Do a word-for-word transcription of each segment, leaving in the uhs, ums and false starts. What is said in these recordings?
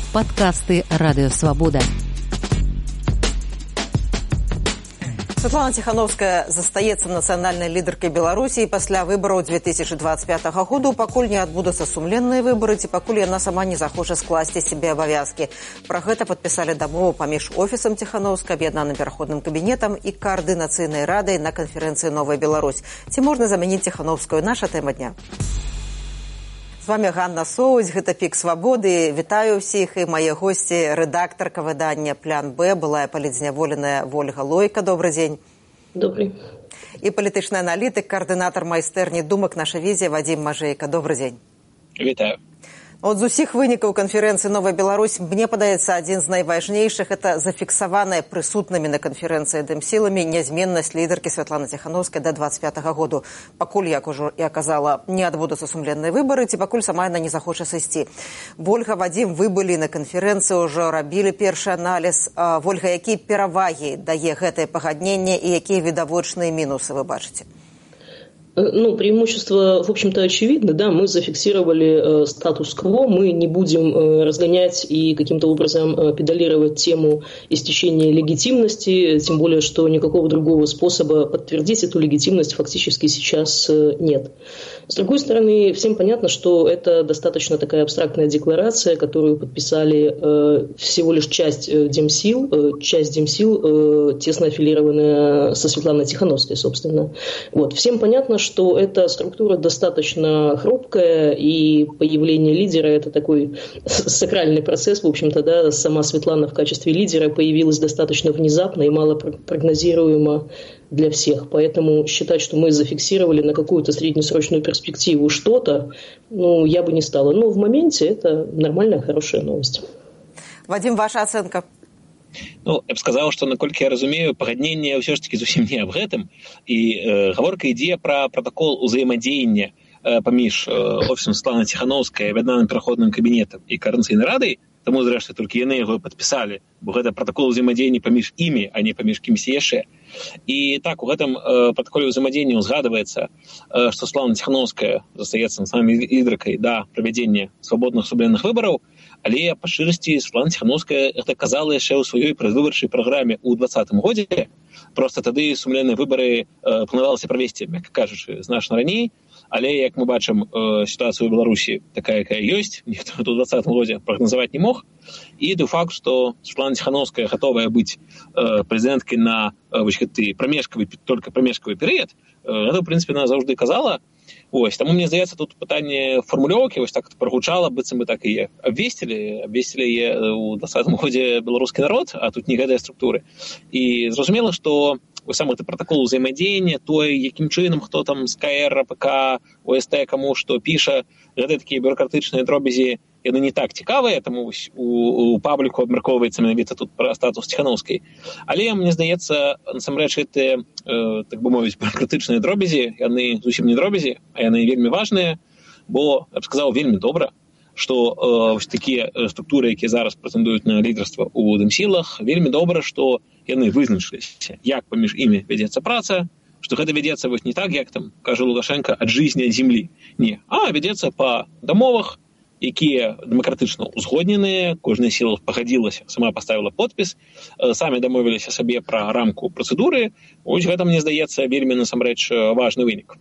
Подкасты «Радио Свобода». Святлана Тихановская застаецца нацыянальнай лідаркай Беларусі пасля выбараў две тысячи двадцать пятого году, пакуль не адбудуцца сумленныя выбары ці пакуль яна сама не захоча скласці сябе абавязкі. Пра гэта падпісалі дамову паміж офісам Тихановскай, аб'яднаным пераходным кабінетам і каардынацыйнай радай на канферэнцыі «Новая Беларусь». Ці можна замяніць Тихановскую? Наша тэма дня. З вами Ганна Соуць, гэта «Пік свабоды». Вітаю ўсіх і мае госці, рэдактарка выдання «План Б», былая палітзняволеная Вольга Лойка. Добрый дзень. Добрый. І палітычны аналітык, коаардынатар майстэрні думак «Наша візія» Вадзім Мажэйка. Добрый дзень. Вітаю. От з усіх вынікаў канферэнцыі «Новая Беларусь» мне падаецца адзін з найважнейшых – это зафіксаваная прысутнымі на канферэнцыі дэмсіламі нязменнасць лідаркі Святланы Тихановскай да двадцать пятого году. Пакуль, як ужо я казала, не адбудуцца сумленныя выбары, ці пакуль сама яна не захоча сысці. Вольга, Вадзім, вы былі на канферэнцыі, ўжо рабілі першы аналіз. Вольга, якія перавагі дае гэтае пагадненне і якія відавочныя мінусы вы бачыце? Ну, преимущество, в общем-то, очевидно, да, мы зафиксировали э, статус-кво, мы не будем э, разгонять и каким-то образом э, педалировать тему истечения легитимности, тем более, что никакого другого способа подтвердить эту легитимность фактически сейчас э, нет. С другой стороны, всем понятно, что это достаточно такая абстрактная декларация, которую подписали э, всего лишь часть э, Демсил, э, часть Демсил, э, тесно аффилированная со Светланой Тихановской, собственно. Вот. Всем понятно, что что эта структура достаточно хрупкая, и появление лидера – это такой сакральный процесс, в общем-то, да, сама Светлана в качестве лидера появилась достаточно внезапно и мало прогнозируемо для всех. Поэтому считать, что мы зафиксировали на какую-то среднесрочную перспективу что-то, ну, я бы не стала. Но в моменте это нормальная, хорошая новость. Вадим, ваша оценка? Ну, я б сказаў, што наколькі я разумею, пагадненне ўсё ж такі зусім не аб гэтым. І э, гаворка ідзе пра пратакол узаемадзеяння э, паміж э, офісам Светланы Тихановскай, аб'яднаным пераходным кабінетам і каардынацыйнай радай. Таму, зрэшты, толькі яны яго падпісалі, бо гэта пратакол узаемадзеяння паміж імі, а не паміж кімсьці яшчэ. І так, у гэтым э, пратаколе ўзаемадзеяння ўзгадваецца, э, што Светлана Тихановская застаецца нацыянальнай лідаркай да правядзення свабодных сумленных выбараў, але па шчырасці Светлана Тихановская гэта казала яшчэ ў сваёй прадвыбарчай праграме ў двадцатым годзе. Проста тады сумленныя выбары э, планавалася правесці, мякка кажучы, значна раней, але, як мы бачым, э, сітуацыя ў Беларусі такая, якая ёсць, ніхто ў двадцатым годзе прагназаваць не мог. І де факт, што Светлана Тихановская гатовая быць э, прэзідэнткай на э, вось гэты прамежкавы, толькі прамежкавы перыяд, э, гэта, ў прынцыпе, она заўжды казала. Ось, таму, мне здаецца, тут пытанне фармулёўкі вось так прагучала, быццам бы так і абвесцілі, абвесцілі яе ў двадцатым годзе беларускі народ, а тут не гэтыя структуры. І зразумела, што сам гэты пратакол узаемадзеяння, той, якім чынам, хто там з ка эр, ра пэ ка, о эс тэ, каму што піша, гэта такія бюракратычныя дробязі, яны не так цікавыя, таму у, у пабліку абмяркоўваецца менавіта тут пра статус Тихановскай. Але, мне здаецца, насамрэч, гэты, э, так бы мовіць, бюракратычныя дробязі, яны зусім не дробязі, а яны вельмі важныя, бо, я б сказаў, вельмі добра, што э, вось такія структуры, якія зараз прэтэндуюць на лідарства ў дэмсілах, вельмі добра, што яны вызначыліся, як паміж імі вядзецца праца, што гэта вядзецца вось не так, як там кажа Лукашенко, ад жизни, ад землі. Не, а вядзецца па дамовах, якія дэмакратычна ўзгодненыя, кожная сіла пагадзілася, сама паставіла подпіс, самі дамовіліся сабе пра рамку працэдуры. Ось гэта, мне здаецца, вельмі насамрэч важны вынік.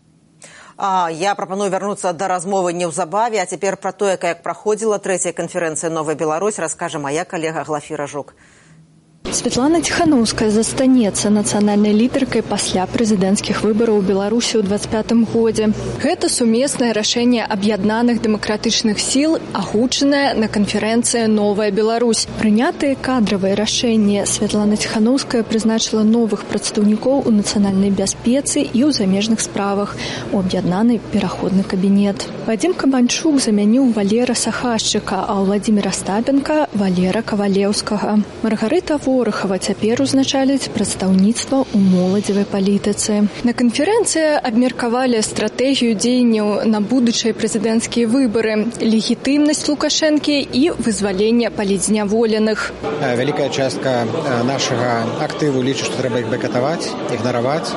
А, я прапаную вярнуцца да размовы неўзабаве, а цяпер пра тое, як праходзіла трэцяя канферэнцыя «Новая Беларусь», раскажа моя калега Глафіра Жук. Светлана Тихановская застанецца нацыянальнай лідаркай пасля прэзідэнцкіх выбараў у Беларусі ў двадцать пятым годзе. Гэта сумеснае рашэнне аб'яднаных дэмакратычных сіл, агучанае на канферэнцыі «Новая Беларусь». Прынятыя кадравыя рашэнні Светлана Тихановская прызначыла новых прадстаўнікоў у нацыянальнай бяспецы і ў замежных справах у аб'яднаны пераходны кабінет. Вадзім Кабанчук замяніў Валера Сахашчыка, а ў Владзіміра Стапенка – Валера Кавалеўскага. Маргарыта Ворахава цяпер узначаліць прадстаўніцтва ў моладзевай палітыцы. На канферэнцыі абмеркавалі стратэгію дзеянняў на будучыя прэзідэнцкія выбары, легітымнасць Лукашэнкі і вызвалення палітзняволеных. Вялікая частка нашага актыву лічыць, што трэба іх байкатаваць, ігнараваць.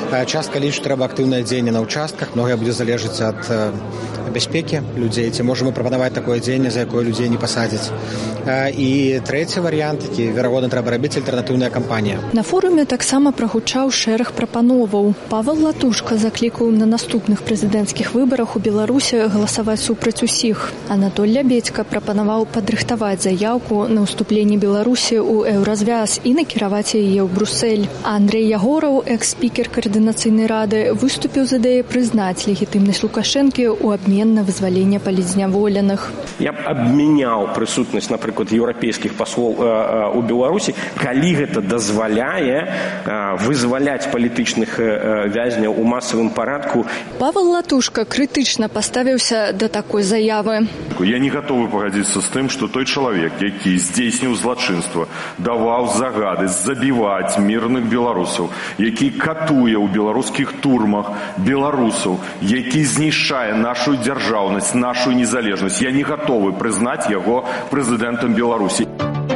Частка лічыць, трэба актыўнае дзеянне на ўчастках, многае будзе залежыць ад бяспекі людзей, ці можам мы прапанаваць такое дзеянне, за якое людзей не пасадзяць. І трэці варыянт, які, верагодна, трэба рабіць, альтэрнатыўная кампанія. На форуме таксама прагучаў шэраг прапановаў. Павел Латушка заклікаў на наступных прэзідэнцкіх выбарах у Беларусі галасаваць супраць усіх. Анатоль Лябедзька прапанаваў падрыхтаваць заяўку на ўступленне Беларусі ў еўразвяз і накіраваць яе ў Брусэль. А Андрэй Ягораў, экс-спікер Координацыйнай рады, выступіў з ідэяй прызнаць легітымнасць Лукашэнкі ў абмен на вызваленне палітзняволеных. Я б абмяняў прысутнасць, напрыклад, еўрапейскіх паслоў у Беларусі, калі гэта дазваляе вызваляць палітычных вязняў у масавым парадку. Павел Латушка крытычна паставіўся да такой заявы. Я не готовы пагадзіцца з тым, што той чалавек, які здзейсніў злачынства, даваў загады забіваць мірных беларусаў, які катуе ў беларускіх турмах беларусаў, які знішчае нашу дзяржаўнасць, нашу незалежнасць. Я не готовы прызнаць яго прэзідэнтам Беларусі.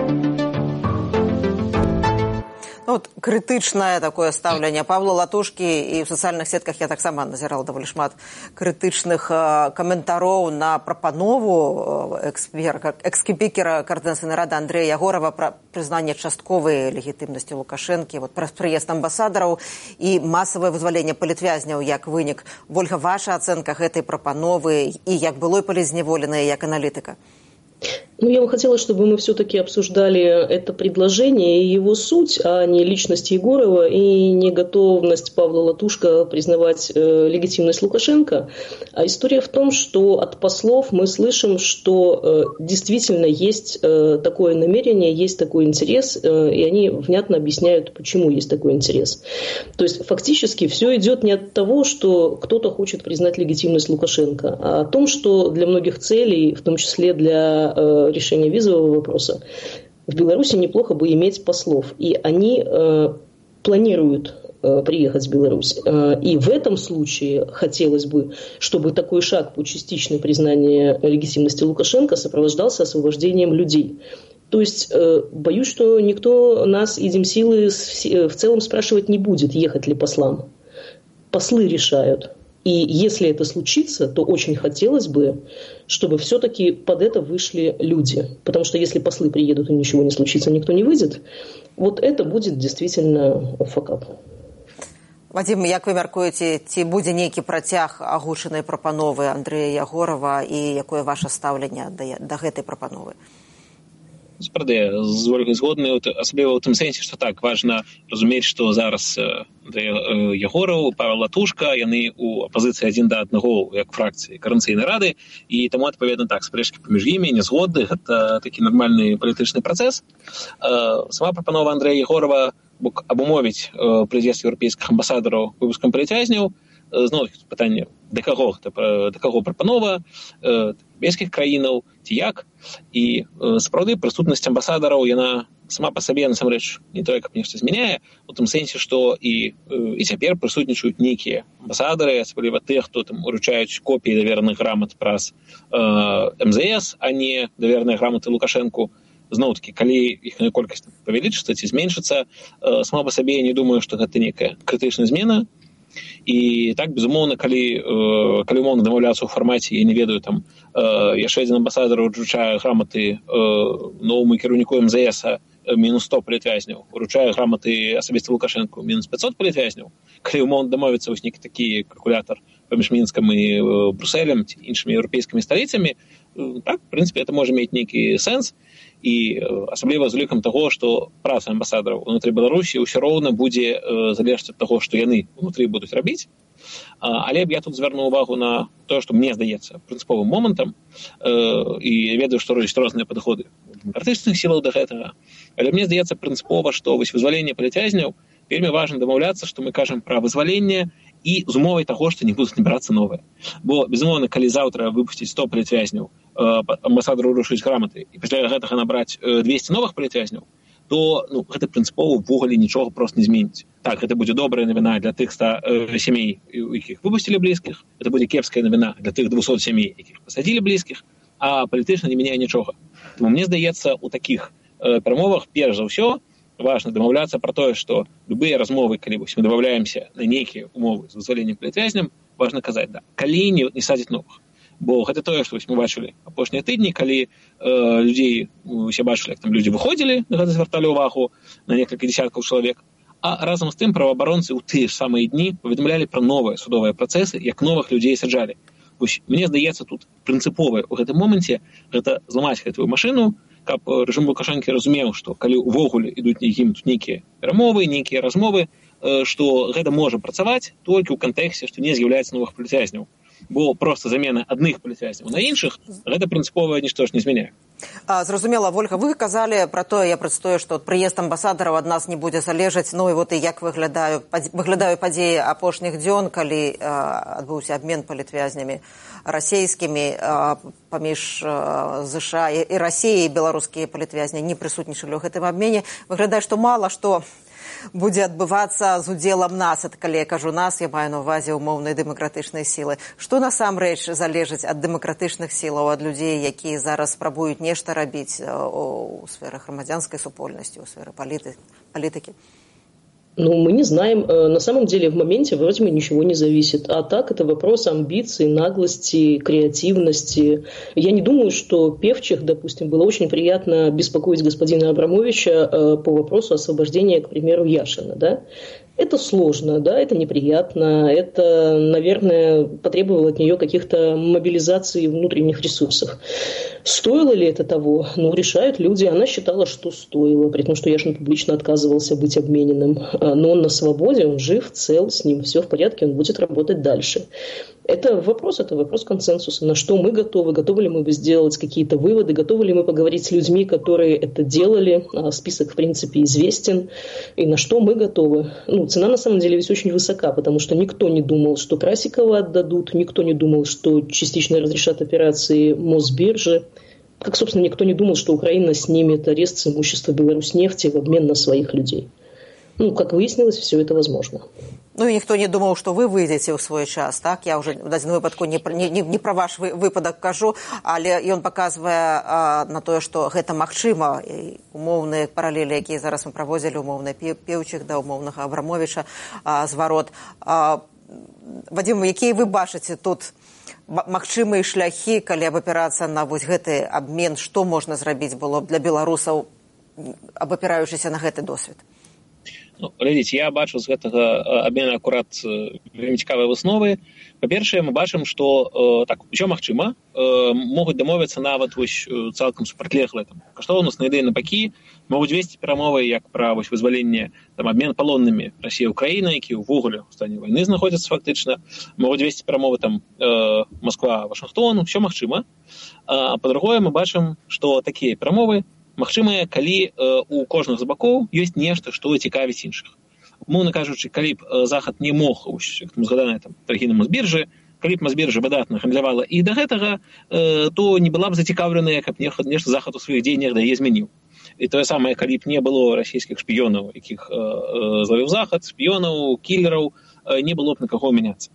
Вот крытычнае такое стаўленне Павла Латушкі, і ў сацыяльных сетках я таксама назірала даволі шмат крытычных каментароў на прапанову экс-спікера Координацыйнай рады Андрэя Ягорава пра прызнанне частковай легітымнасці Лукашэнкі, вот, пра прыезд амбасадараў і масавае вызваленне палітвязняў як вынік. Вольга, ваша ацэнка гэтай прапановы і як былой палітзняволенай, як аналітыка? Ну, я бы хотела, чтобы мы все-таки обсуждали это предложение и его суть, а не личность Егорова и не готовность Павла Латушка признавать э, легитимность Лукашенко. А история в том, что от послов мы слышим, что э, действительно есть э, такое намерение, есть такой интерес, э, и они внятно объясняют, почему есть такой интерес. То есть фактически все идет не от того, что кто-то хочет признать легитимность Лукашенко, а о том, что для многих целей, в том числе для э, решения визового вопроса, в Беларуси неплохо бы иметь послов. И они э, планируют э, приехать в Беларусь. Э, и в этом случае хотелось бы, чтобы такой шаг по частичному признанию легитимности Лукашенко сопровождался освобождением людей. То есть, э, боюсь, что никто нас и Демсилы в целом спрашивать не будет, ехать ли послам. Послы решают. И если это случится, то очень хотелось бы, чтобы все-таки под это вышли люди. Потому что если послы приедут и ничего не случится, никто не выйдет, вот это будет действительно факап. Вадим, як вы мяркуеце, ці будзе нейкі працяг агучанай прапановы Андрэя Ягорава і якое ваше стаўленне да, да гэтай прапановы? Справді, згодны, асабліва ў тым сэнсе, што так, важна разумець, што зараз Ягораў, Павел Латушка, яны ў апазіцыі адзін да аднаго, як фракцыі Координацыйнай рады, і таму, адпаведна, так, спрэчкі паміж імі, нязгоды, гэта такі нармальны палітычны працэс. Сама прапанова Андрэя Ягорава абумовіць прыезд еўрапейскіх амбасадараў выпускам палітвязняў. Зноў пытанне, да каго, да каго прапанова, еўрапейскіх краінаў, ці як. І сапраўды прысутнасць амбасадараў, яна сама па сабе, насамрэч, не тое, каб нешта змяняе, у тым сэнсе, што і, і цяпер прысутнічаюць нейкія амбасадары, асабліва тых, хто там уручаюць копіі давераных грамат праз эм зэ эс, а не давераныя граматы Лукашэнку. Зноў-такі, калі іхная колькасць павялічыцца ці зменшыцца, сама па сабе я не думаю, што гэта нейкая крытычная змена. І так, безумоўна, калі, калі умоўна дамаўляцца ў фармаце, я не ведаю, там, яшчэ адзін амбасадар уручае граматы новаму кіраўніку эм зэ эс мінус сто палітвязняў, уручае граматы асабіста Лукашэнку мінус пятьсот палітвязняў, калі умоўна дамовіцца вось нейкі такі калькулятар паміж Мінскам і Брусэлем ці іншымі еўрапейскімі сталіцамі, так, в прынцыпе, это можа мець нейкі сэнс. І асабліва з улікам таго, што праца амбасадараў унутры Беларусі ўсё роўна будзе залежаць ад таго, што яны унутры будуць рабіць. Але б я тут звярнуў увагу на тое, што мне здаецца прынцыповым момантам, і я ведаю, што робяць розныя падыходы дэмакратычных сілаў да гэтага, але мне здаецца прынцыпова, што вось вызваленне палітвязняў вельмі важна дамаўляцца, што мы кажам пра вызваленне і з умовай таго, што не будуць набірацца новыя. Бо, безумоўна, калі заўтра выпусціць сто палітвязняў, амбасадар урушыць граматы, і пасля гэтага набраць двесце новых палітвязняў, то ну, гэта прынцыпова ўвогуле нічога проста не зменіць. Так, гэта будзе добрая навіна для тых ста сямей, якіх выпусцілі блізкіх, гэта будзе кепская навіна для тых двухсот сямей, якіх пасадзілі блізкіх, а палітычна не мяняе нічога. Тому мне здаецца, у такіх перамовах, перш за ўсё, важна дамаўляцца пра тое, што любыя размовы, калі вось, мы дамаўляемся на нейкія умовы з вызваленнем палітвязням, важна казаць, да, калі не, не садзяць новых. Бо гэта тое, што вось, мы бачылі апошнія тыдні, калі э, людзей, усе бачылі, як там людзі выходзілі, на гэта звярталі ўвагу на некалькі дзесяткаў чалавек, а разам з тым праваабаронцы ў тыя ж самыя дні паведамлялі пра новыя судовыя працэсы, як новых людзей саджалі. Вось, мне здаецца, тут прынцыповае ў гэтым моманце гэта зламаць гэтую машыну, каб рэжым Лукашэнкі разумеў, што калі ўвогуле ідуць нейкім тут нейкія перамовы, нейкія размовы, што гэта можа працаваць толькі ў кантэксце, што не з'яўляецца новых палітвязняў. Бо проста замена адных палітвязняў на іншых, гэта прынцыпова нішто ж не змяняе. Зразумела, Вольга, вы казалі пра тое, я прадстаю, што прыезд амбасадараў ад нас не будзе залежаць, ну і вот і як выглядаю, выглядаю падзеі апошніх дзён, калі а, адбыўся абмен палітвязнямі расійскімі а, паміж ЗША і, і Расіяй, беларускія палітвязні не прысутнічалі ў гэтым абмене. Выглядае, што мала што будзе адбывацца з удзелам нас. Это калі я кажу нас, я маю на ўвазе умоўныя дэмакратычныя сілы. Што насамрэч залежыць ад дэмакратычных сілаў, ад людзей, якія зараз спрабуюць нешта рабіць у сферы грамадзянскай супольнасці, у сферы палітыкі? Ну, мы не знаем. На самом деле в моменте вроде бы ничего не зависит. А так это вопрос амбиций, наглости, креативности. Я не думаю, что Певчих, допустим, было очень приятно беспокоить господина Абрамовича по вопросу освобождения, к примеру, Яшина, да? Это сложно, да, это неприятно, это, наверное, потребовало от нее каких-то мобилизаций внутренних ресурсов. Стоило ли это того? Ну, решают люди. Она считала, что стоило, при том, что Яшин публично отказывался быть обмененным. Но он на свободе, он жив, цел, с ним все в порядке, он будет работать дальше. Это вопрос, это вопрос консенсуса. На что мы готовы? Готовы ли мы сделать какие-то выводы? Готовы ли мы поговорить с людьми, которые это делали? Список, в принципе, известен. И на что мы готовы? Ну, цена, на самом деле, ведь очень высока, потому что никто не думал, что Красикова отдадут, никто не думал, что частично разрешат операции Мосбиржи. Как, собственно, никто не думал, что Украина снимет арест с имущества Беларусьнефти в обмен на своих людей. Ну, как выяснилось, все это возможно. Ну і ніхто не думаў, што вы выйдзеце ў свой час, так? Я ўжо в дадзеным выпадку не, не, не пра ваш выпадак кажу, але ён паказвае а, на тое, што гэта магчыма. І умоўныя паралелі, якія зараз мы праводзілі, умоўныя Пеўчих да умоўнага Абрамовіча, а, зварот. А, Вадзім, якія вы бачыце тут магчымыя шляхі, калі абапірацца на вось гэты абмен, што можна зрабіць было б для беларусаў, абапіраючыся на гэты досвед? Ну, глядзіце, я бачу з гэтага абмена акурат вельмі цікавыя высновы. Па-першае, мы бачым, што э, так, усё магчыма, э, могуць дамовіцца нават вось цалкам супрацьлеглыя там каштоўнасныя ідэі напакі, могуць весці перамовы як пра вось вызваленне, там абмен палоннымі Расія і Украіна, якія ўвогуле ў стане вайны знаходзяцца фактычна, могуць весці перамовы там э, Москва, Вашынгтон, усё магчыма. А па-другое, мы бачым, што такія перамовы магчымыя, калі э, у кожных з бакоў ёсць нешта, што цікавіць іншых. Умоўна кажучы, калі б э, Захад не мог, як там згаданыя там торгі на Мосбіржы, калі б Мосбіржа выдатна гандлявала і да гэтага, э, то не была б зацікаўленая, каб нешта Захад у сваіх дзеяннях да яе змяніў. І тое самае, калі б не было расійскіх шпіёнаў, якіх э, э, злавіў Захад, шпіёнаў, кілераў, э, не было б на каго мяняцца.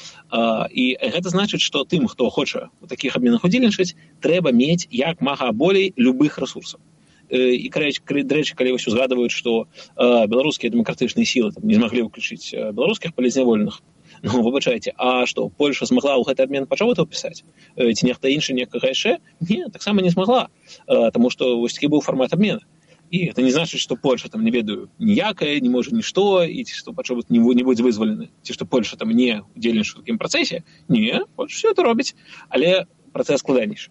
Uh, і гэта значыць, што тым, хто хоча у такіх абменах удзельнічаць, трэба мець як мага болей любых ресурсаў. І, дарэчы, калі вось узгадваюць, што uh, беларускія дэмакратычныя сілы там, не змаглі ўключыць uh, беларускіх палізняволеных, ну, выбачайце, а што, Польша змагла ў гэты абмен пачаў пісаць? Uh, ці нехта іншы некага яшчэ? Не, таксама не змагла, uh, таму што вось такі быў фармат абмена. І гэта не значыць, што Польша там не ведаю ніякае, не можа нішто, і ці што пачобыць не, не будзе вызвалены, ці што Польша там не удзельнічае ў такім працэсе. Не, Польша ўсё это робіць, але працэс складанейшы.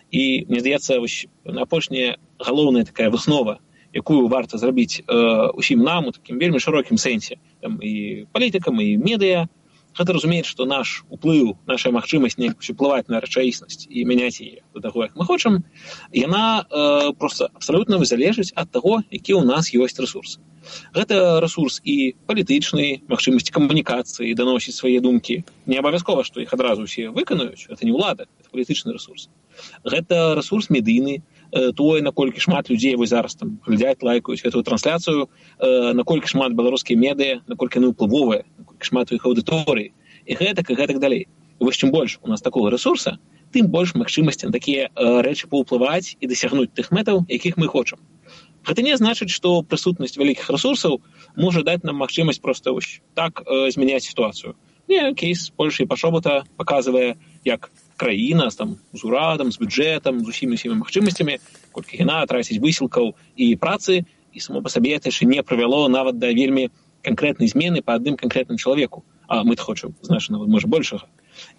І мне здаецца, вось апошняя галоўная такая выснова, якую варта зрабіць э, усім нам у такім вельмі шырокім сэнсе, там і палітыкам, і медыа, гэта разумець, што наш уплыў, наша магчымасць неяк уплываць на рэчаіснасць і мяняць яе да таго, як мы хочам, яна э, проста абсалютна залежыць ад таго, які ў нас ёсць рэсурсы. Гэта рэсурс і палітычны, магчымасці камунікацыі, даносіць свае думкі. Не абавязкова, што іх адразу ўсе выканаюць, гэта не ўлада, гэта палітычны рэсурс. Гэта рэсурс медыйны, тое, наколькі шмат людзей вось зараз там глядзяць, лайкаюць гэтую трансляцыю, наколькі шмат беларускія медыа, наколькі яны ўплывовыя, наколькі шмат у іх аўдыторыі, і гэтак, і гэтак далей. І вось чым больш у нас такога рэсурса, тым больш магчымасці на такія рэчы паўплываць і дасягнуць тых мэтаў, якіх мы хочам. Гэта не значыць, што прысутнасць вялікіх рэсурсаў можа даць нам магчымасць проста вось так э, змяняць сітуацыю. Не, кейс Польши і Пашобута паказвае, як краіна там, з урадам, з бюджэтам, з усімі усімі магчымасцямі, колькі яна траціць высілкаў і працы, і само па сабе это яшчэ не прывяло нават да вельмі канкрэтнай змены па адным канкрэтным чалавеку. А мы-то хочам, значна, нават, можа, большага.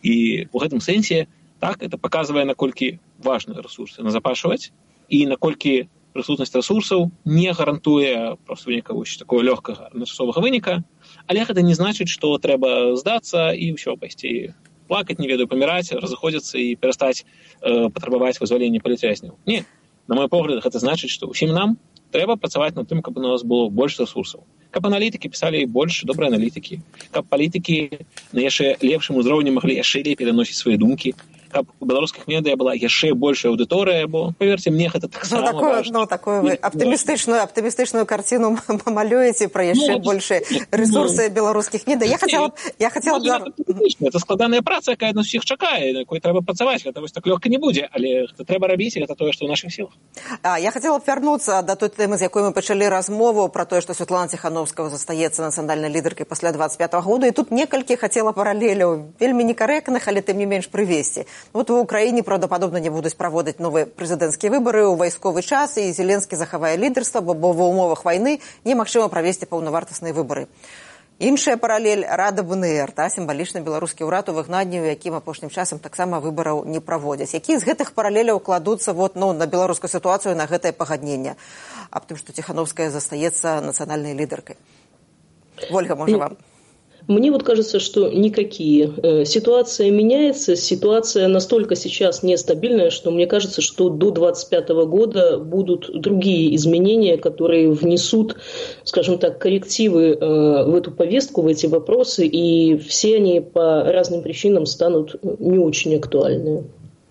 І ў гэтым сэнсе так, это паказвае, наколькі важныя рэсурсы назапашваць і наколькі прысутнасць рэсурсаў не гарантуе проста нейкага такого лёгкага адначасовага выніка, але гэта не значыць, што трэба здацца і ўсё, пайсці плакаць, не ведаю, паміраць, разыходзіцца і перастаць э, патрабаваць вызвалення палітвязняў. Не, на мой погляд, гэта значыць, што ўсім нам трэба працаваць над тым, каб у нас было больш рэсурсаў. Каб аналітыкі пісалі больш добрыя аналітыкі, каб палітыкі на яшчэ лепшым узроўні маглі яшчэ лепей пераносіць свае думкі, каб у беларускіх медыа была яшчэ большая аўдыторыя, бо, паверце мне, гэта таксама ну, такое, важна. Ну, такую вы аптымістычную, аптымістычную карціну малюеце пра яшчэ ну, большыя рэсурсы ну, беларускіх медыа. Я хацела б... Я хацела б... Это складаная праца, якая нас усіх чакае, на якой трэба працаваць. Гэта вось так лёгка не будзе, але гэта трэба рабіць, і гэта тое, што ў нашых сілах. А, я хацела б вярнуцца да той тэмы, з якой мы пачалі размову пра тое, што Святлана Ціхановская застаецца нацыянальнай лідаркай пасля двадцать пятого года, і тут некалькі хацела паралеляў, вельмі некарэктных, але тым не менш прывесці. Вот у Украіне, правдападобна, не будуць праводзіць новыя прэзідэнцкія выбары ў вайсковы час, і Зеленскі захавае лідарства, бо ва ўмовах вайны немагчыма правесці паўнавартасныя выбары. Іншая паралель – Рада ВНР, та, сімвалічны беларускі ўрад у выгнанні, у якім апошнім часам таксама выбараў не праводзяць. Якія з гэтых паралеляў кладуцца вот, ну, на беларускую сітуацыю, на гэтае пагадненне аб тым, што Ціхановская застаецца нацыянальнай лідаркай? Вольга, можа, вам? Мне вот кажется, что никакие. Ситуация меняется, ситуация настолько сейчас нестабильная, что мне кажется, что до двадцать пятого года будут другие изменения, которые внесут, скажем так, коррективы в эту повестку, в эти вопросы, и все они по разным причинам станут не очень актуальны.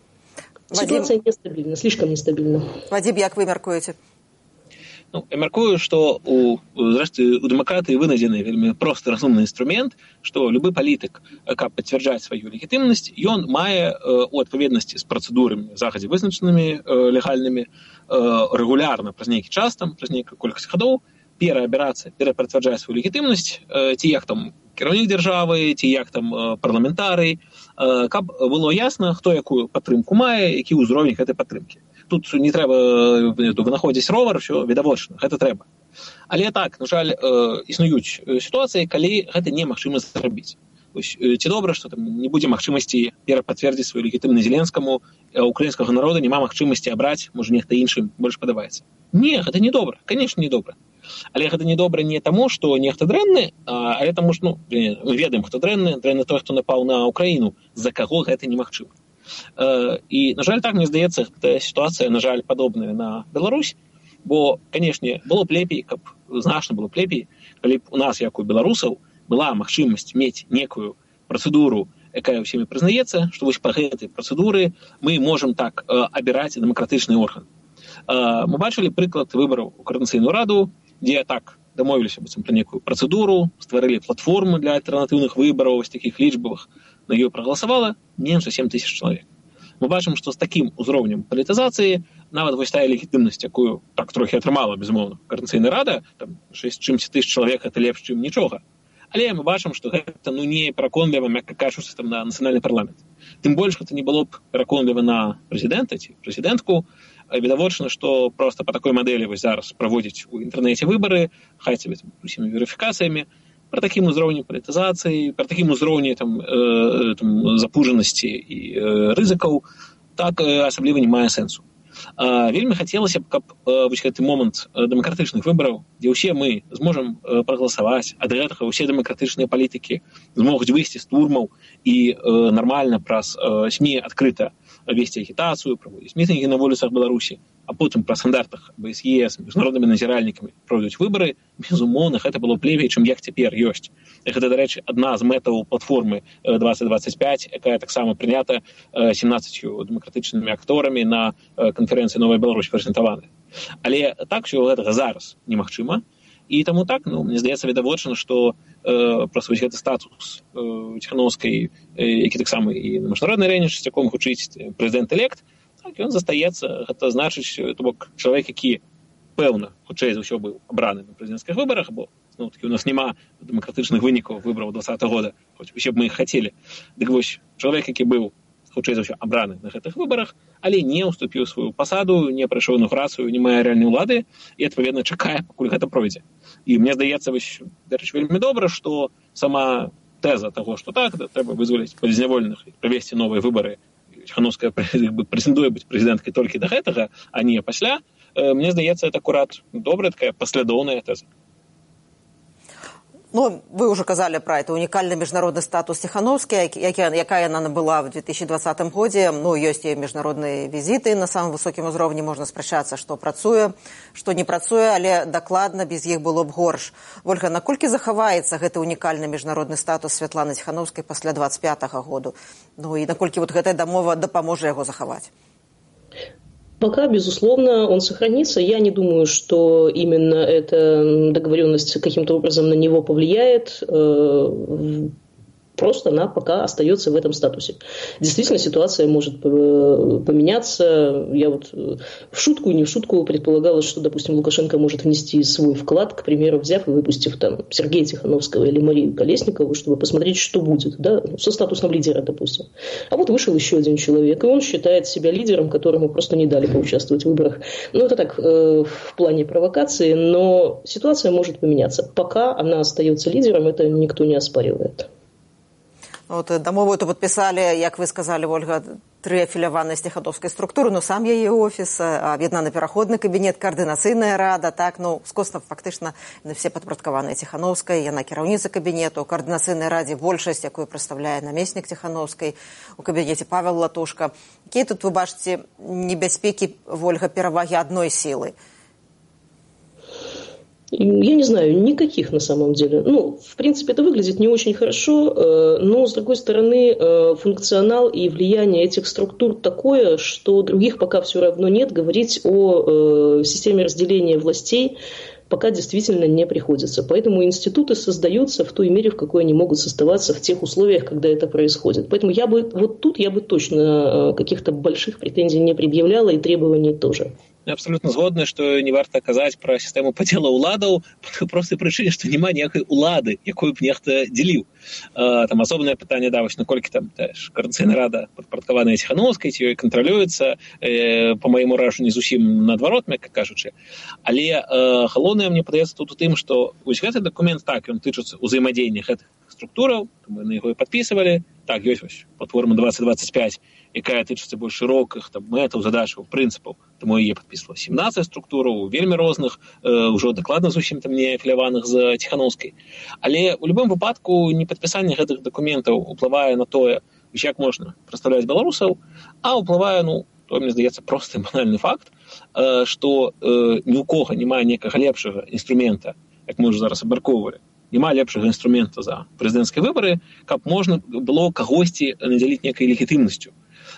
Ситуация Вадим... нестабильна, слишком нестабильна. Вадим, як вы мяркуеце? Ну, я мяркую, што у, зрэшты, у дэмакратыі вынайдзены вельмі просты разумны інструмент, што любы палітык, каб пацвярджаць сваю легітымнасць, ён мае у адпаведнасці з працэдурамі загадзя вызначанымі легальнымі рэгулярна праз нейкі час, там, праз нейкую колькасць гадоў пераабірацца, перапацвярджаць сваю легітымнасць, ці як там кіраўнік дзяржавы, ці як там парламентарый, каб было ясна, хто якую падтрымку мае, які ўзровень гэтай падтрымкі. Тут не трэба вынаходзіць ровар, ўсё відавочна, гэта трэба. Але так, на жаль, існуюць сітуацыі, калі гэта немагчыма зрабіць. Ці добра, што там не будзе магчымасці перапацвердзіць сваю легітымнасць Зеленскаму, а украінскага народа няма магчымасці абраць, можа, нехта іншым больш падабаецца. Не, гэта не добра, канешне, не добра. Але гэта не добра не таму, што нехта дрэнны, але таму, што ну, мы ведаем, хто дрэнны, дрэнны той, хто напаў на Украіну, за каго гэта немагчыма. І, на жаль, так, мне здаецца, гэта сітуацыя, на жаль, падобная на Беларусь, бо, канешне, было б лепей, каб значна было б лепей, калі б у нас, як у беларусаў, была магчымасць мець некую працэдуру, якая ўсімі прызнаецца, што вось па гэтай працэдуры мы можам так абіраць дэмакратычны орган. Мы бачылі прыклад выбараў у Коордынацыйную раду, дзе так дамовіліся быццам пра некую працэдуру, стварылі платформу для альтэрнатыўных выбараў, вось такіх лічбавых, на ёй прагаласавала менш за сем тысяч чалавек. Мы бачым, што з такім узроўнем палітызацыі нават вось тая легітымнасць, якую так трохі атрымала, безумоўна, Коордынацыйная рада, там шэсць чымсьці тысяч чалавек, гэта лепш, чым нічога. Але мы бачым, што гэта ну, не пераконліва, мякка кажучы, там, на нацыянальны парламент. Тым больш, гэта не было б пераконліва на прэзідэнта ці прэзідэнтку. Відавочна, што проста па такой мадэлі вось зараз праводзіць у інтэрнэце выбары, хай сабе там, усімі верыфікацыямі, пра такім узроўні палітызацыі, пра такім узроўні там, э, там, запужанасці і э, рызыкаў, так э, асабліва не мае сэнсу. А, вельмі хацелася б, каб э, вось гэты момант дэмакратычных выбараў, дзе ўсе мы зможам э, прагаласаваць, ад гэтага ўсе дэмакратычныя палітыкі змогуць выйсці з турмаў і э, нармальна праз э, СМІ адкрыта весці агітацыю, праводзіць мітынгі на вуліцах Беларусі, а потым па стандартах бэ эс е эс, міжнароднымі назіральнікамі пройдуць выбары, безумоўна, гэта было б лепей, чым як цяпер ёсць. Гэта, дарэчы, адна з мэтаў платформы двадцать двадцать пять, якая таксама прынята сямнаццаццю дэмакратычнымі акторамі на канферэнцыі «Новая Беларусь» прэзентаваны. Але так усё гэтага зараз немагчыма. І таму так, ну, мне здаецца відавочна, што э, проста вось гэты статус э, Ціхановскай, э, які таксама і на міжнароднай арэне часцяком гучыць прэзідэнт-элект, так, ён застаецца, гэта значыць, то бок чалавек, які напэўна, хутчэй за ўсё быў абраны на прэзідэнцкіх выбарах, бо ну, такі у нас няма дэмакратычных вынікаў выбараў двадцатага года, хоць усе б мы іх хацелі. Дык вось, чалавек, які быў хутчэй за ўсё абраны на гэтых выбарах, але не ўступіў сваю пасаду, не прайшоў інаўгурацыю, не мае рэальнай улады і, адпаведна, чакае, пакуль гэта пройдзе. І мне здаецца, вось, дарэчы, вельмі добра, што сама тэза таго, што так, да, трэба вызваліць палізняволеных і правесці новыя выбары, Ціханаўская прэтэндуе быць прэзідэнткай толькі да гэтага, а не пасля, мне здаецца, это акурат добрая такая паслядоўная тэза. Ну, вы уже казали про это уникальный международный статус Тихановской, якая она набыла в две тысячи двадцатым году. Ну, есть и международные визиты на самом высоком уровне, можно спрашиваться, что працуе, что не працуе, але докладно без их было б горш. Ольга, наколькі захаваецца гэты уникальный международный статус Святланы Тихановской после двадцать пятого года? Ну, и наколькі вот гэтая дамова дапаможа его захаваць? Пока, безусловно, он сохранится. Я не думаю, что именно эта договоренность каким-то образом на него повлияет. Просто она пока остается в этом статусе. Действительно, ситуация может поменяться. Я вот в шутку и не в шутку предполагала, что, допустим, Лукашенко может внести свой вклад, к примеру, взяв и выпустив там Сергея Тихановского или Марию Колесникову, чтобы посмотреть, что будет, да, со статусом лидера, допустим. А вот вышел еще один человек, и он считает себя лидером, которому просто не дали поучаствовать в выборах. Ну, это так, э, в плане провокации, но ситуация может поменяться. Пока она остается лидером, это никто не оспаривает. Вот, дамову эту подписали, як вы сказали, Ольга, три афіляваныя з Тихановскай структуры, ну сам яе офіс, аб'яднаны пераходны кабінет, координацыйная рада, так, ну, скосна фактычна все падпарадкаваныя Тихановскай, яна кіраўніца кабінету, у координацыйнай радзе большасць, якую прадстаўляе намеснік Тихановскай, у кабінеце Павел Латушка. Якія тут вы бачыце небяспекі, Ольга, перавагі адной сілы? Я не знаю, никаких на самом деле. Ну, в принципе, это выглядит не очень хорошо, но, с другой стороны, функционал и влияние этих структур такое, что других пока все равно нет. Говорить о системе разделения властей пока действительно не приходится. Поэтому институты создаются в той мере, в какой они могут создаваться в тех условиях, когда это происходит. Поэтому я бы, вот тут я бы точно каких-то больших претензий не предъявляла и требований тоже. Я абсолютно згодны, што не варта казаць пра сістэму падзелу ўладаў па той простай прычыне, што няма ніякай улады, якую б нехта дзеліў. Там асобнае пытанне, да, вось наколькі там координацыйная рада падпарадкаваная Тихановскай, ці ёй кантралюецца, па майму ўражанню, зусім наадварот, мякка кажучы. Але галоўнае, мне падаецца, тут у тым, што вось гэты дакумент, так, ён тычыцца ўзаемадзеяння гэтых структураў, мы на яго і падпісывалі. Так, ёсць вось платформа двадцать двадцать пять, якая тычыцца больш шырокіх там мэтаў, задачаў, прынцыпаў. Таму яе падпісвала сямнаццаць структураў, вельмі розных, э, ўжо дакладна зусім там не афіляваных з Тихановскай. Але ў любым выпадку непадпісанне гэтых дакументаў уплывае на тое, як можна прадстаўляць беларусаў, а ўплывае, ну, то, мне здаецца, просты банальны факт, э, што э, ні ў кога няма некага лепшага інструмента, як мы ўжо зараз абмяркоўвалі, няма лепшага інструмента за прэзідэнцкія выбары, каб можна было кагосьці надзяліць некай легітымнасцю.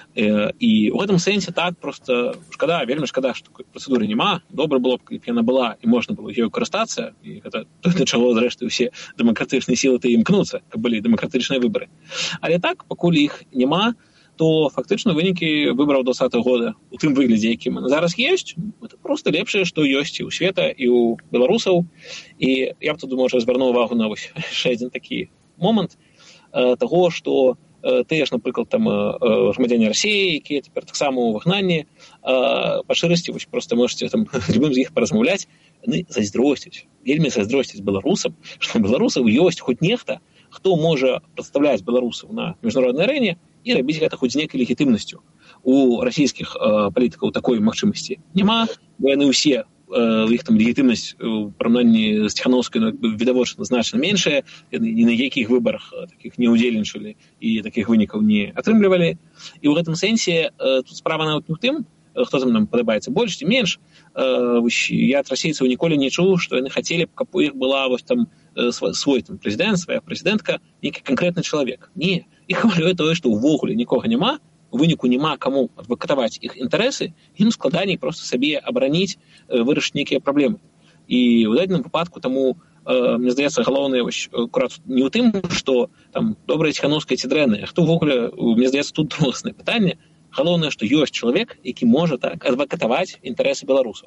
І ў гэтым сэнсе так проста шкада, вельмі шкада, што такой працэдуры няма. Добра было б, каб яна была і можна было ёй карыстацца, і гэта тое, да чаго, зрэшты, усе дэмакратычныя сілы-то імкнуцца, каб былі дэмакратычныя выбары. Але так, пакуль іх няма, то фактычна вынікі выбараў двадцатага года у тым выглядзе, якім зараз ёсць, это проста лепшае, што ёсць і ў света, і ў беларусаў. І я б тут, можа, звярнуў увагу на вось яшчэ адзін такі момант э, таго, што э, тыя ж, напрыклад, там э, грамадзяне Расіі, якія цяпер таксама ў выгнанні, э, па шчырасці, вось проста можаце там любым з іх паразмаўляць, яны зайздросцяць, вельмі зайздросцяць беларусам, што беларусаў ёсць хоць нехта, хто можа прадстаўляць беларусаў на міжнароднай арэне і рабіць гэта хоць з нейкай легітымнасцю. У расійскіх э, палітыкаў такой магчымасці няма, бо яны ўсе, э, іх там легітымнасць у параўнанні з Тихановскай, ну, відавочна значна меншая, яны ні на якіх выбарах э, такіх не ўдзельнічалі і такіх вынікаў не атрымлівалі. І ў гэтым сэнсе э, тут справа нават не ў тым, хто там нам падабаецца больш ці менш. Э, я ад расейцаў ніколі не чуў, што яны хацелі б, каб у іх была вось там свой, свой там прэзідэнт, свая прэзідэнтка, нейкі канкрэтны чалавек. Не. І хвалюе тое, што ўвогуле нікога няма, у выніку няма каму адвакатаваць іх інтарэсы, ім складаней проста сабе абараніць, вырашыць нейкія праблемы. І ў дадзеным выпадку таму, э, мне здаецца, галоўнае акурат не ў тым, што там добрая Тихановская ці дрэнная, хто ўвогуле, мне здаецца, тут другаснае пытанне. Галоўнае, што ёсць чалавек, які можа так адвакатаваць інтарэсы беларусаў.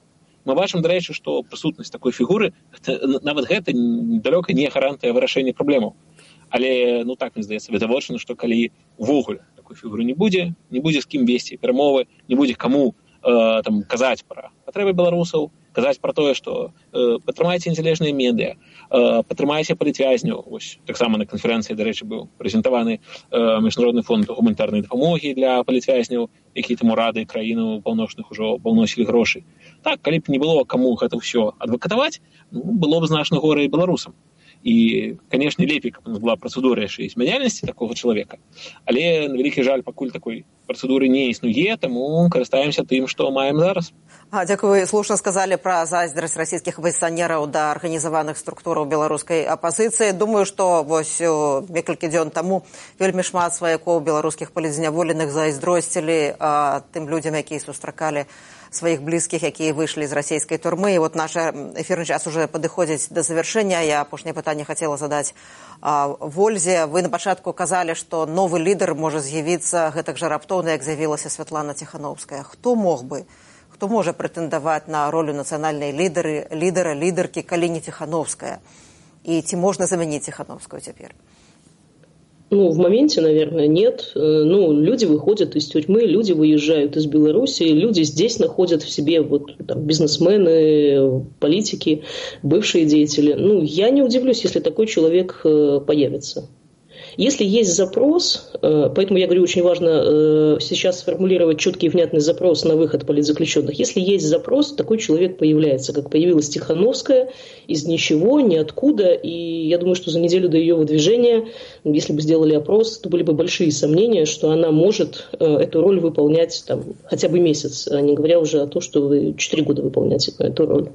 мы бачым, дарэчы, што прысутнасць такой фігуры, нават гэта далёка не гарантыя вырашэння праблемаў. Але, ну так, мне здаецца, відавочна, што калі увогуле такой фігуры не будзе, не будзе з кім весці перамовы, не будзе каму э, там, казаць пра патрэбы беларусаў, казаць пра тое, што э, падтрымайце незалежныя медыа, э, падтрымайце палітвязняў. Вось таксама на канферэнцыі, дарэчы, быў прэзентаваны э, міжнародны фонд гуманітарнай дапамогі для палітвязняў, які там урады краіны паўночных ужо паўносілі грошы. Так, калі б не было каму гэта ўсё адвакатаваць, ну, было б значна горай беларусам. І, канешне, лепей, каб у нас была працэдура яшчэ і змяняльнасці такога чалавека, але, на вялікі жаль, пакуль такой працэдуры не існуе, таму карыстаемся тым, што маем зараз. А, дзякую, вы слушна сказалі пра зайздрасць расійскіх апазіцыянераў да арганізаваных структураў беларускай апазіцыі. Думаю, што вось некалькі дзён таму вельмі шмат сваякоў беларускіх палітзняволеных зайздросцілі а, тым людзям, якія сустракалі сваіх блізкіх, якія выйшлі з расійскай турмы. І вот наш эфірны час уже падыходзіць да завяршэння. Я апошняе пытанне хацела задаць а, Вользе. Вы на пачатку казалі, што новы лідар можа з'явіцца гэтак жа раптоўна, як з'явілася Святлана Ціхановская. Хто мог бы, хто можа прэтэндаваць на ролю нацыянальнай лідары, лідара, лідаркі, калі не Ціхановская? І ці можна замяніць Ціхановскую цяпер? Ну, в моменте, наверное, нет. Ну, люди выходят из тюрьмы, люди выезжают из Беларуси, люди здесь находят в себе вот там, бизнесмены, политики, бывшие деятели. Ну, я не удивлюсь, если такой человек появится. Если есть запрос, поэтому я говорю, очень важно сейчас сформулировать четкий и внятный запрос на выход политзаключенных. Если есть запрос, такой человек появляется, как появилась Тихановская, из ничего, ниоткуда. И я думаю, что за неделю до ее выдвижения, если бы сделали опрос, то были бы большие сомнения, что она может эту роль выполнять там, хотя бы месяц, а не говоря уже о том, что вы четыре года выполняете эту роль.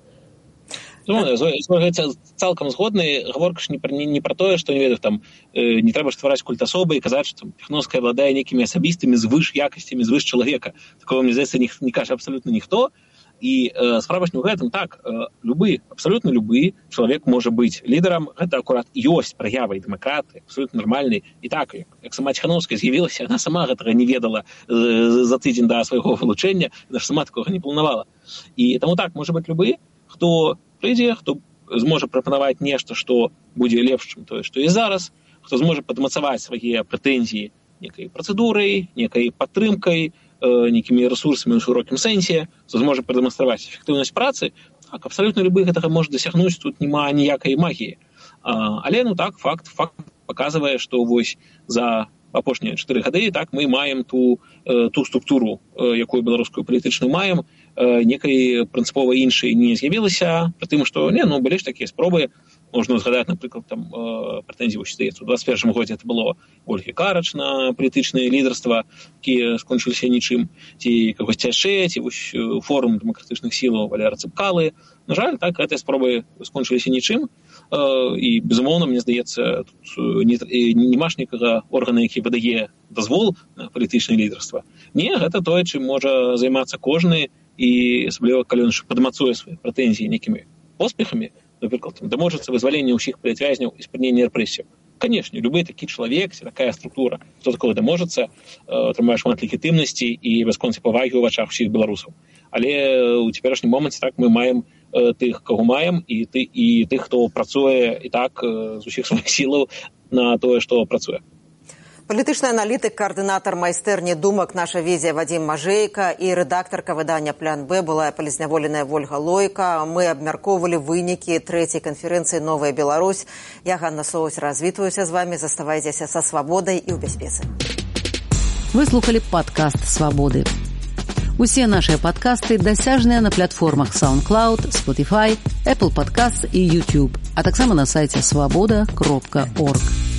Ну, цалкам згодны, гаворка ж не пра, не, не пра тое, што не ведаю, там э, не трэба ствараць культ асобы і казаць, што Тихановская владае нейкімі асабістымі звыш якасцямі, звыш чалавека. Такого, мне здаецца, не, не кажа абсалютна ніхто. І э, справа ж не ў гэтым. Так, э, любы, абсалютна любы чалавек можа быць лідарам. Гэта акурат ёсць праявай дэмакраты, абсалютна нармальнай. І так, як, як сама Тихановская з'явілася, она сама гэтага не ведала э, за тыдзень да свайго вылучэння, она ж сама такога не планавала. І таму так, можа быць любы, хто прыйдзе, хто зможа прапанаваць нешта, што будзе лепш, чым тое, што і зараз, хто зможа падмацаваць свае прэтэнзіі некай працэдурай, некай падтрымкай, э, нейкімі рэсурсамі ў шырокім сэнсе, хто зможа прадэманстраваць эфектыўнасць працы, так, абсалютна любы гэтага можа дасягнуць, тут няма ніякай магіі. А, але, ну так, факт, факт паказвае, што вось за апошнія чатыры гады так мы маем ту, э, ту структуру, э, якую беларускую палітычную маем, э, некай прынцыпова іншай не з'явілася, пры тым, што не, ну, былі ж такія спробы, можна згадаць, напрыклад, там э, прэтэнзіі, здаецца, у двадцять першым годзе это было Ольгі Карач на палітычнае лідарства, якія скончыліся нічым, ці кагосьці яшчэ, ці вось форум дэмакратычных сілаў Валера Цыпкалы. На жаль, так, гэтыя спробы скончыліся нічым. І, безумоўна, мне здаецца, тут нема ж нікага органа, які выдае дазвол на палітычнае лідарства. Не, гэта тое, чым можа займацца кожны, і асабліва, калі ён падмацуе свае прэтэнзіі нейкімі поспехамі, напрыклад, даможацца вызвалення ўсіх палітвязняў і спынення рэпрэсіяў. Канешне, любы такі чалавек, такая структура, хто такое даможацца, атрымае шмат легітымнасці і бясконцай павагі ў вачах усіх беларусаў. Але ў цяперашнім моманце так мы маем тых, каго маем, і, ты, і тых, хто працуе і так з усіх сваіх сілаў на тое, што працуе. Палітычны аналітык, каардынатар майстэрні думак «Наша візія» Вадзім Мажэйка і рэдактарка выдання «Плян Б» была палітзняволеная Вольга Лойка. Мы абмяркоўвалі вынікі трэцяй канферэнцыі «Новая Беларусь». Я, Ганна Соусь, развітваюся з вамі. Заставайцеся са свабодай і ў бяспецы. Вы слухали падкаст «Свабоды». Усе нашыя падкасты дасяжныя на платформах SoundCloud, Spotify, Apple Podcasts і YouTube, а таксама на сайце свабода кропка орг.